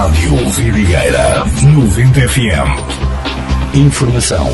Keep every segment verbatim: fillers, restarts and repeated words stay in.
Rádio Vidigueira noventa F M. Informação.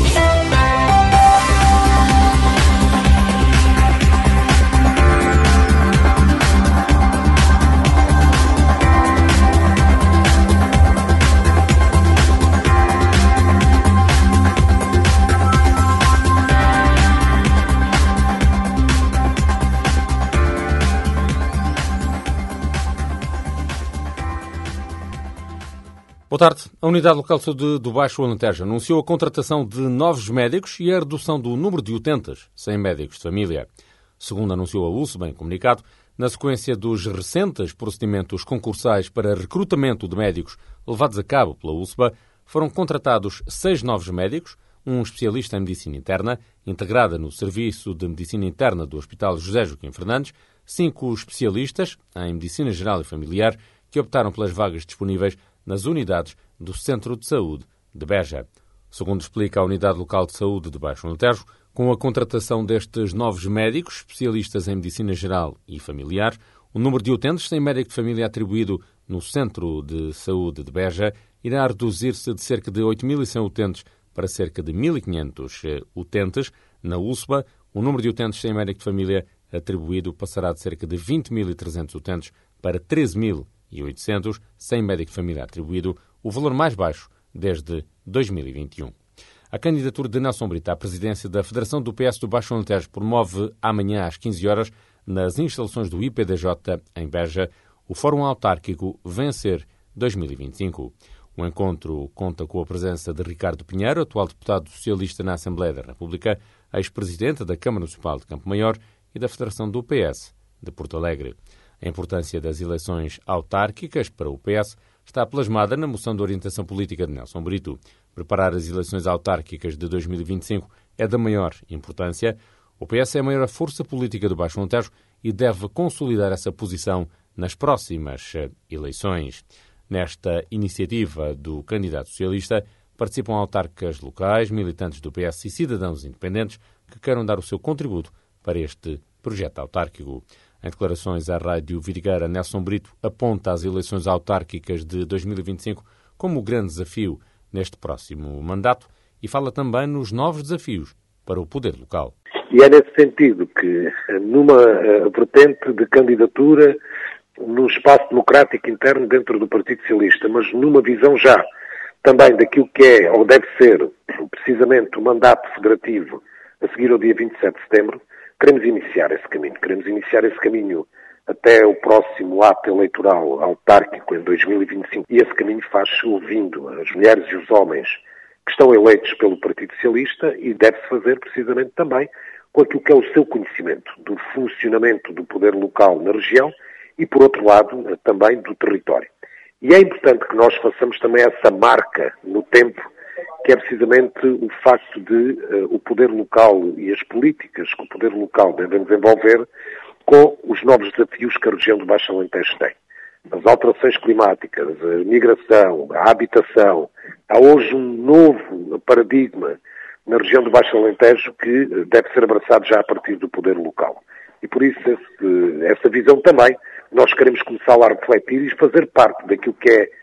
Boa tarde. A Unidade Local de Saúde do Baixo Alentejo anunciou a contratação de novos médicos e a redução do número de utentes sem médicos de família. Segundo anunciou a U S B em comunicado, na sequência dos recentes procedimentos concursais para recrutamento de médicos levados a cabo pela U S B, foram contratados seis novos médicos, um especialista em medicina interna, integrada no Serviço de Medicina Interna do Hospital José Joaquim Fernandes, cinco especialistas em medicina geral e familiar que optaram pelas vagas disponíveis nas unidades do Centro de Saúde de Beja. Segundo explica a Unidade Local de Saúde de Baixo Alentejo, com a contratação destes novos médicos, especialistas em medicina geral e familiar, o número de utentes sem médico de família atribuído no Centro de Saúde de Beja irá reduzir-se de cerca de oito mil e cem utentes para cerca de mil e quinhentos utentes. Na U S B A, o número de utentes sem médico de família atribuído passará de cerca de vinte mil e trezentos utentes para treze mil e oitocentos, sem médico de família atribuído, o valor mais baixo desde dois mil e vinte e um. A candidatura de Nelson Brito à presidência da Federação do P S do Baixo Alentejo promove amanhã às quinze horas, nas instalações do I P D J em Beja, o Fórum Autárquico Vencer dois mil e vinte e cinco. O encontro conta com a presença de Ricardo Pinheiro, atual deputado socialista na Assembleia da República, ex-presidente da Câmara Municipal de Campo Maior e da Federação do P S de Porto Alegre. A importância das eleições autárquicas para o P S está plasmada na moção de orientação política de Nelson Brito. Preparar as eleições autárquicas de dois mil e vinte e cinco é da maior importância. O P S é a maior força política do Baixo Alentejo e deve consolidar essa posição nas próximas eleições. Nesta iniciativa do candidato socialista participam autárquicas locais, militantes do P S e cidadãos independentes que queiram dar o seu contributo para este projeto autárquico. Em declarações à Rádio Vidigueira, Nelson Brito aponta as eleições autárquicas de dois mil e vinte e cinco como o grande desafio neste próximo mandato e fala também nos novos desafios para o poder local. E é nesse sentido que, numa uh, vertente de candidatura, num espaço democrático interno dentro do Partido Socialista, mas numa visão já também daquilo que é, ou deve ser, precisamente o mandato federativo a seguir ao dia vinte e sete de setembro, queremos iniciar esse caminho. Queremos iniciar esse caminho até o próximo ato eleitoral autárquico em dois mil e vinte e cinco. E esse caminho faz-se ouvindo as mulheres e os homens que estão eleitos pelo Partido Socialista e deve-se fazer precisamente também com aquilo que é o seu conhecimento do funcionamento do poder local na região e, por outro lado, também do território. E é importante que nós façamos também essa marca no tempo, que é precisamente o facto de uh, o poder local e as políticas que o poder local deve desenvolver com os novos desafios que a região do Baixo Alentejo tem. As alterações climáticas, a migração, a habitação. Há hoje um novo paradigma na região do Baixo Alentejo que deve ser abraçado já a partir do poder local. E por isso esse, essa visão também nós queremos começar a refletir e fazer parte daquilo que é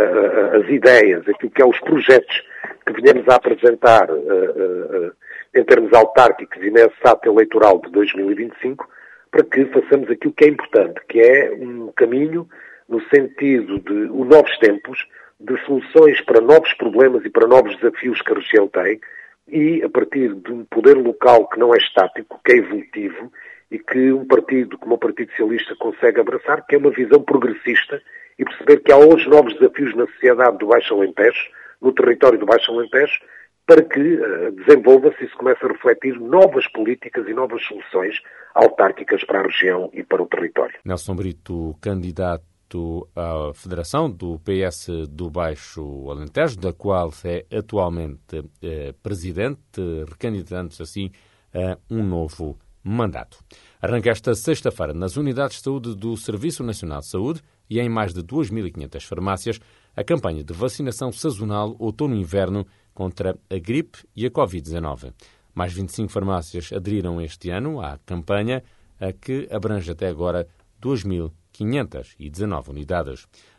uh, as ideias, aquilo que é os projetos que venhamos a apresentar uh, uh, uh, em termos autárquicos e nesse ato eleitoral de dois mil e vinte e cinco, para que façamos aquilo que é importante, que é um caminho no sentido de um novos tempos, de soluções para novos problemas e para novos desafios que a região tem, e a partir de um poder local que não é estático, que é evolutivo, e que um partido como o Partido Socialista consegue abraçar, que é uma visão progressista, e perceber que há hoje novos desafios na sociedade do Baixo Alentejo, no território do Baixo Alentejo, para que uh, desenvolva-se e se comece a refletir novas políticas e novas soluções autárquicas para a região e para o território. Nelson Brito, candidato à Federação do P S do Baixo Alentejo, da qual é atualmente eh, presidente, recandidatando-se assim a um novo mandato. Arranca esta sexta-feira nas unidades de saúde do Serviço Nacional de Saúde e em mais de duas mil e quinhentas farmácias a campanha de vacinação sazonal outono-inverno contra a gripe e a covid dezanove. Mais vinte e cinco farmácias aderiram este ano à campanha, a que abrange até agora duas mil quinhentas e dezanove unidades.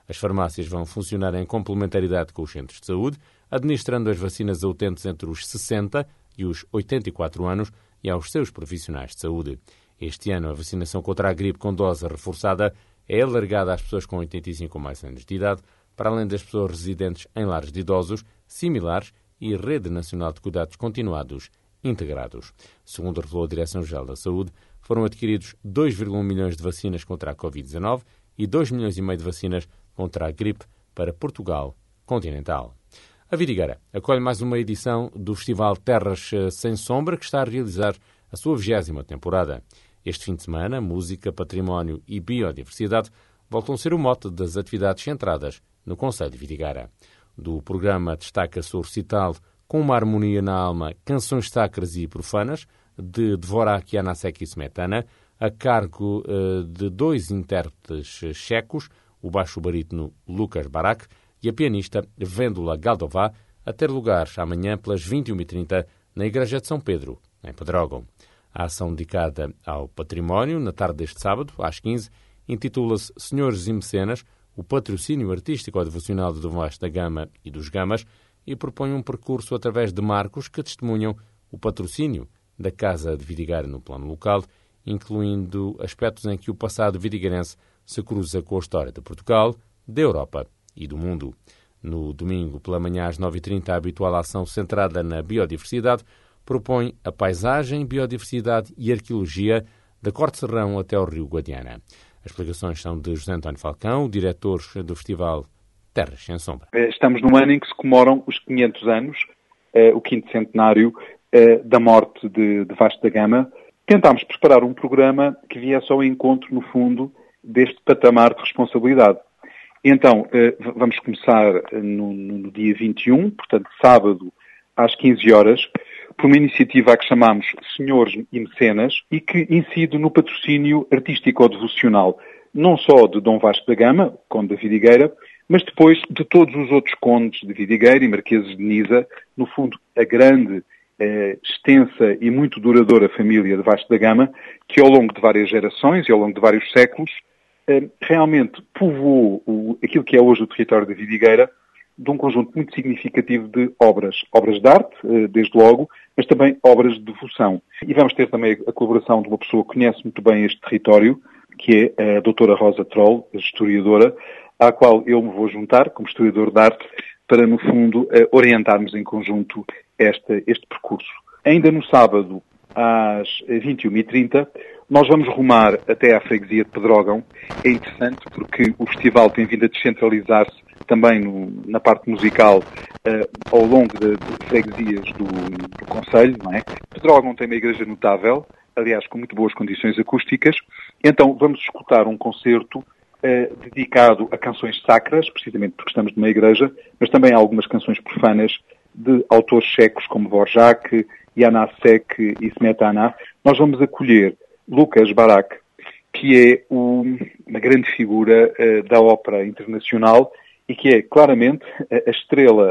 As farmácias vão funcionar em complementaridade com os centros de saúde, administrando as vacinas a utentes entre os sessenta e os oitenta e quatro anos e aos seus profissionais de saúde. Este ano, a vacinação contra a gripe com dose reforçada é alargada às pessoas com oitenta e cinco ou mais anos de idade, para além das pessoas residentes em lares de idosos, similares e Rede Nacional de Cuidados Continuados integrados. Segundo revelou a Direção-Geral da Saúde, foram adquiridos dois vírgula um milhões de vacinas contra a covid dezanove e dois milhões e meio de vacinas contra a gripe para Portugal continental. A Vidigueira acolhe mais uma edição do Festival Terras Sem Sombra, que está a realizar a sua vigésima temporada. Este fim de semana, música, património e biodiversidade voltam a ser o mote das atividades centradas no concelho de Vidigueira. Do programa destaca-se o recital Com uma harmonia na alma, canções sacras e profanas, de Dvorak Janacek e Smetana, a cargo uh, de dois intérpretes checos, o baixo barítono Lukas Barak e a pianista Vendula Galdová, a ter lugar amanhã pelas vinte e uma e trinta na Igreja de São Pedro, em Pedrógão. A ação dedicada ao património, na tarde deste sábado, às quinze, intitula-se Senhores e Mecenas, o patrocínio artístico-devocional de Dom Vasco da Gama e dos Gamas, e propõe um percurso através de marcos que testemunham o patrocínio da Casa de Vidigueira no plano local, incluindo aspectos em que o passado vidigueirense se cruza com a história de Portugal, da Europa e do mundo. No domingo, pela manhã às nove e trinta, a habitual ação centrada na biodiversidade propõe a paisagem, biodiversidade e arqueologia da Corte Serrão até ao Rio Guadiana. As explicações são de José António Falcão, diretor do Festival Terras Sem Sombra. Estamos num ano em que se comemoram os quinhentos anos, eh, o quinto centenário eh, da morte de, de Vasco da Gama. Tentámos preparar um programa que viesse ao encontro, no fundo, deste patamar de responsabilidade. Então, eh, vamos começar no, no dia vinte e um, portanto, sábado, às quinze horas, por uma iniciativa a que chamamos Senhores e Mecenas e que incide no patrocínio artístico-devocional, não só de Dom Vasco da Gama, conde da Vidigueira, mas depois de todos os outros condes de Vidigueira e marqueses de Nisa, no fundo, a grande, eh, extensa e muito duradoura família de Vasco da Gama, que ao longo de várias gerações e ao longo de vários séculos, eh, realmente povoou o, aquilo que é hoje o território da Vidigueira, de um conjunto muito significativo de obras. Obras de arte, desde logo, mas também obras de devoção. E vamos ter também a colaboração de uma pessoa que conhece muito bem este território, que é a doutora Rosa Troll, historiadora, à qual eu me vou juntar como historiador de arte, para, no fundo, orientarmos em conjunto este, este percurso. Ainda no sábado, às vinte e uma e trinta, nós vamos rumar até à freguesia de Pedrógão. É interessante porque o festival tem vindo a descentralizar-se também no, na parte musical uh, ao longo de, de freguesias do, do concelho, não é? Pedrógão tem uma igreja notável, aliás com muito boas condições acústicas. Então vamos escutar um concerto uh, dedicado a canções sacras, precisamente porque estamos numa igreja, mas também a algumas canções profanas de autores checos como Dvorak, Janacek e Smetana. Nós vamos acolher Lukas Barak, que é o, uma grande figura uh, da ópera internacional e que é claramente a, a estrela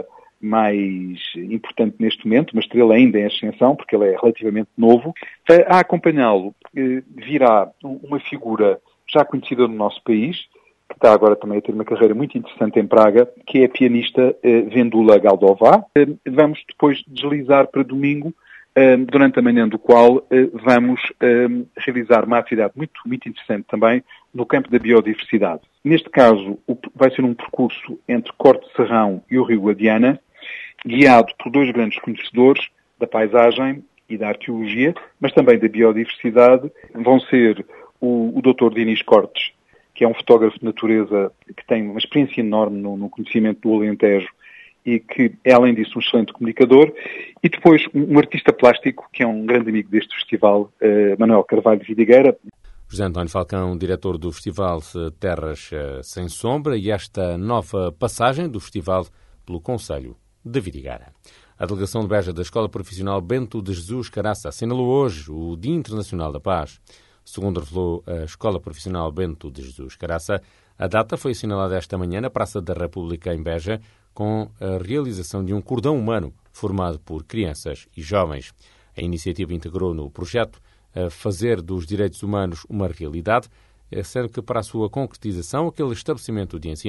mais importante neste momento, uma estrela ainda em ascensão, porque ele é relativamente novo. Uh, a acompanhá-lo uh, virá uma figura já conhecida no nosso país, que está agora também a ter uma carreira muito interessante em Praga, que é a pianista uh, Vendula Galdová. Uh, vamos depois deslizar para domingo, durante a manhã do qual vamos realizar uma atividade muito, muito interessante também no campo da biodiversidade. Neste caso, vai ser um percurso entre Corte Serrão e o Rio Guadiana, guiado por dois grandes conhecedores da paisagem e da arqueologia, mas também da biodiversidade. Vão ser o, o doutor Dinis Cortes, que é um fotógrafo de natureza que tem uma experiência enorme no, no conhecimento do Alentejo, e que é, além disso, um excelente comunicador, e depois um, um artista plástico, que é um grande amigo deste festival, uh, Manuel Carvalho de Vidigueira. José António Falcão, diretor do Festival Terras Sem Sombra, e esta nova passagem do festival pelo Concelho de Vidigueira. A delegação de Beja da Escola Profissional Bento de Jesus Caraça assinalou hoje o Dia Internacional da Paz. Segundo revelou a Escola Profissional Bento de Jesus Caraça, a data foi assinalada esta manhã na Praça da República, em Beja, com a realização de um cordão humano formado por crianças e jovens. A iniciativa integrou no projeto a fazer dos direitos humanos uma realidade, sendo que para a sua concretização aquele estabelecimento de ensino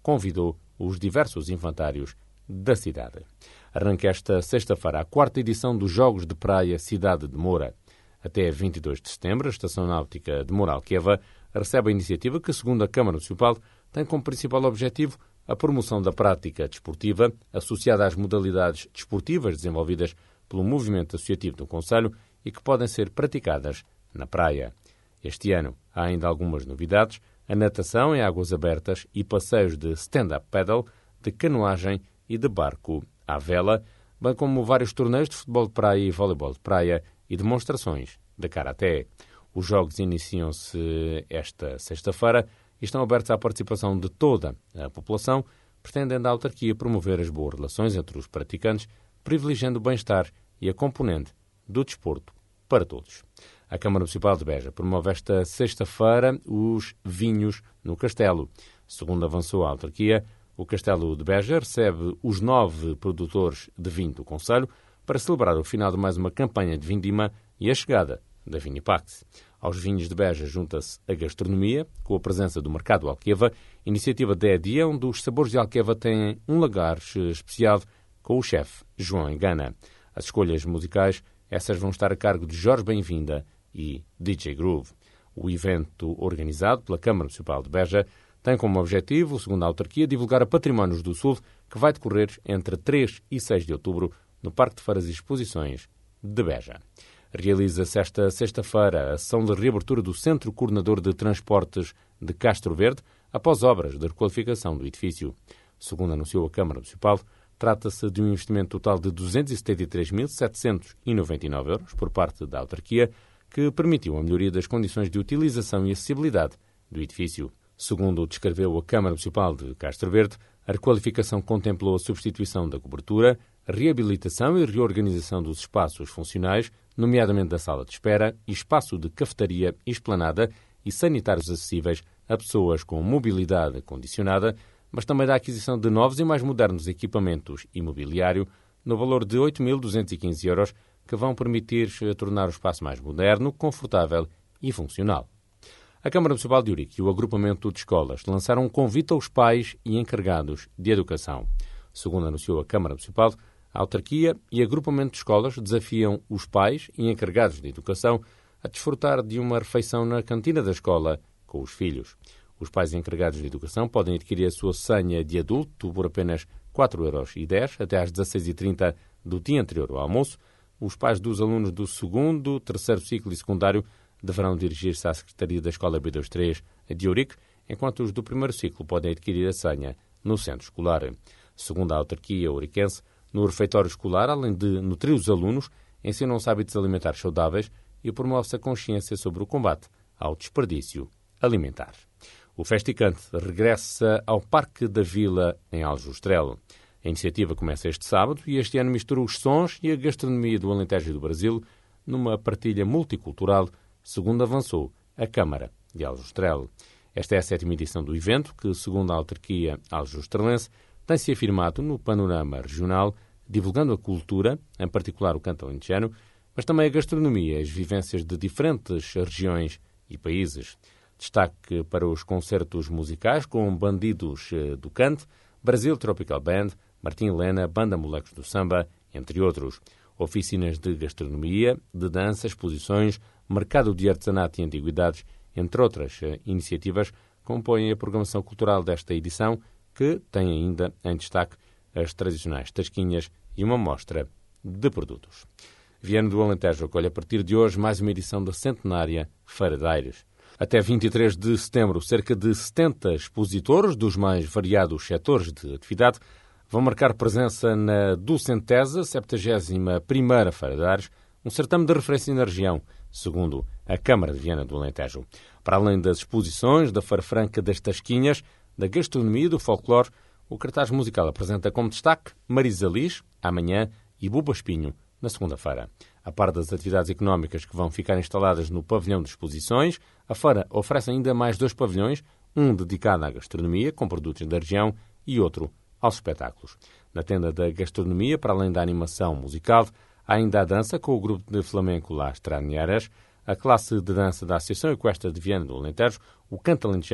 convidou os diversos infantários da cidade. Arranca esta sexta-feira a quarta edição dos Jogos de Praia Cidade de Moura. Até vinte e dois de setembro, a Estação Náutica de Moura-Alqueva recebe a iniciativa que, segundo a Câmara Municipal, tem como principal objetivo a promoção da prática desportiva associada às modalidades desportivas desenvolvidas pelo movimento associativo do concelho e que podem ser praticadas na praia. Este ano há ainda algumas novidades: a natação em águas abertas e passeios de stand-up paddle, de canoagem e de barco à vela, bem como vários torneios de futebol de praia e voleibol de praia e demonstrações de karaté. Os jogos iniciam-se esta sexta-feira e estão abertos à participação de toda a população, pretendendo a autarquia promover as boas relações entre os praticantes, privilegiando o bem-estar e a componente do desporto para todos. A Câmara Municipal de Beja promove esta sexta-feira os vinhos no Castelo. Segundo avançou a autarquia, o Castelo de Beja recebe os nove produtores de vinho do concelho para celebrar o final de mais uma campanha de vindima e a chegada da Vinipax. Aos vinhos de Beja junta-se a gastronomia, com a presença do Mercado Alqueva, iniciativa da EDIA, onde os sabores de Alqueva têm um lagar especial com o chefe João Engana. As escolhas musicais, essas vão estar a cargo de Jorge Bem-vinda e D J Groove. O evento, organizado pela Câmara Municipal de Beja, tem como objetivo, segundo a autarquia, divulgar a Patrimónios do Sul, que vai decorrer entre três e seis de outubro no Parque de Feiras e Exposições de Beja. Realiza-se esta sexta-feira a sessão de reabertura do Centro Coordenador de Transportes de Castro Verde, após obras de requalificação do edifício. Segundo anunciou a Câmara Municipal, trata-se de um investimento total de duzentos e setenta e três mil setecentos e noventa e nove euros por parte da autarquia, que permitiu a melhoria das condições de utilização e acessibilidade do edifício. Segundo descreveu a Câmara Municipal de Castro Verde, a requalificação contemplou a substituição da cobertura, a reabilitação e reorganização dos espaços funcionais, nomeadamente da sala de espera e espaço de cafetaria e esplanada e sanitários acessíveis a pessoas com mobilidade condicionada, mas também da aquisição de novos e mais modernos equipamentos imobiliário no valor de oito mil duzentos e quinze euros, que vão permitir tornar o espaço mais moderno, confortável e funcional. A Câmara Municipal de Ourique e o Agrupamento de Escolas lançaram um convite aos pais e encarregados de educação. Segundo anunciou a Câmara Municipal, a autarquia e agrupamento de escolas desafiam os pais e encarregados de educação a desfrutar de uma refeição na cantina da escola com os filhos. Os pais e encarregados de educação podem adquirir a sua senha de adulto por apenas quatro euros e dez até às dezasseis e trinta do dia anterior ao almoço. Os pais dos alunos do segundo, terceiro ciclo e secundário deverão dirigir-se à Secretaria da Escola B vinte e três de Ourique, enquanto os do primeiro ciclo podem adquirir a senha no centro escolar. Segundo a autarquia ouriquense, no refeitório escolar, além de nutrir os alunos, ensinam-se hábitos alimentares saudáveis e promove-se a consciência sobre o combate ao desperdício alimentar. O Festicante regressa ao Parque da Vila, em Aljustrel. A iniciativa começa este sábado e este ano mistura os sons e a gastronomia do Alentejo e do Brasil numa partilha multicultural, segundo avançou a Câmara de Aljustrel. Esta é a sétima edição do evento, que, segundo a autarquia aljustrelense, tem-se afirmado no panorama regional, divulgando a cultura, em particular o canto alentejano, mas também a gastronomia e as vivências de diferentes regiões e países. Destaque para os concertos musicais com Bandidos do Cante, Brasil Tropical Band, Martim Helena, Banda Molecos do Samba, entre outros. Oficinas de gastronomia, de dança, exposições, mercado de artesanato e antiguidades, entre outras iniciativas, compõem a programação cultural desta edição, que tem ainda em destaque as tradicionais tasquinhas e uma mostra de produtos. Viana do Alentejo acolhe a partir de hoje mais uma edição da centenária Feira de Aires. Até vinte e três de setembro, cerca de setenta expositores dos mais variados setores de atividade vão marcar presença na duzentésima septuagésima primeira Feira de Aires, um certame de referência na região, segundo a Câmara de Viana do Alentejo. Para além das exposições, da Feira Franca das Tasquinhas, da gastronomia e do folclore, o cartaz musical apresenta como destaque Marisa Liz, amanhã, e Buba Espinho, na segunda-feira. A par das atividades económicas que vão ficar instaladas no pavilhão de exposições, a feira oferece ainda mais dois pavilhões, um dedicado à gastronomia, com produtos da região, e outro aos espetáculos. Na tenda da gastronomia, para além da animação musical, há ainda a dança com o grupo de flamenco Las Traninheiras, a classe de dança da Associação Equestre de Viana do Alentejo, o canto alentejano,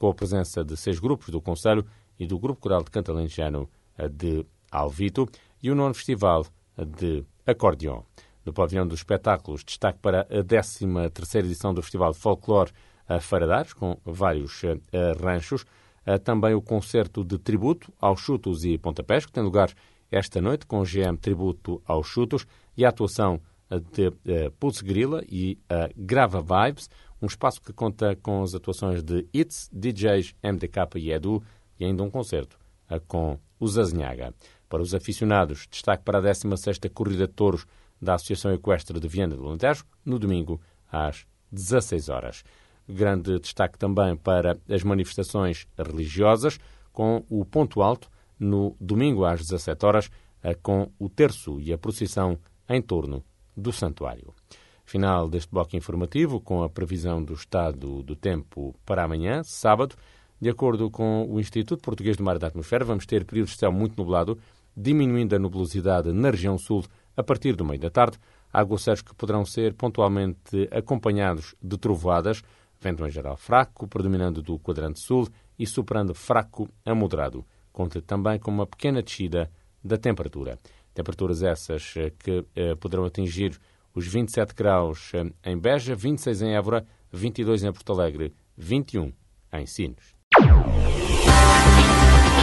com a presença de seis grupos do Conselho e do Grupo Coral de Canto Alentejano de Alvito, e o nono Festival de Acordeão. No pavilhão dos espetáculos, destaque para a décima terceira edição do Festival de Folclore Feira de Ares, com vários uh, ranchos. Uh, também o concerto de tributo aos chutos e pontapés, que tem lugar esta noite, com o G M Tributo aos Chutos, e a atuação de uh, Pulse Grilla e uh, Grava Vibes, um espaço que conta com as atuações de Hits, D Js, M D K e Edu, e ainda um concerto uh, com o Zazinhaga. Para os aficionados, destaque para a décima sexta Corrida de Touros da Associação Equestre de Viana do Alentejo, no domingo, às dezasseis horas. Grande destaque também para as manifestações religiosas, com o ponto alto no domingo às dezassete horas, com o terço e a procissão em torno do santuário. Final deste bloco informativo, com a previsão do estado do tempo para amanhã, sábado. De acordo com o Instituto Português do Mar e da Atmosfera, vamos ter períodos de céu muito nublado, diminuindo a nubosidade na região sul a partir do meio da tarde. Aguaceiros que poderão ser pontualmente acompanhados de trovoadas, vento em geral fraco, predominando do quadrante sul e superando fraco a moderado. Conta também com uma pequena descida da temperatura. Temperaturas essas que eh, poderão atingir os vinte e sete graus em Beja, vinte e seis em Évora, vinte e dois em Porto Alegre, vinte e um em Sines.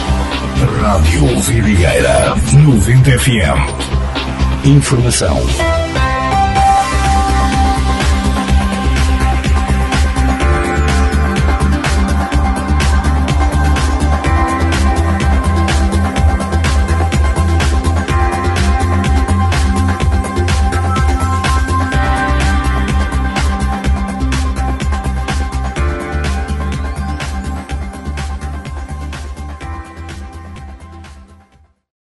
Rádio Vidigueira, noventa F M. Informação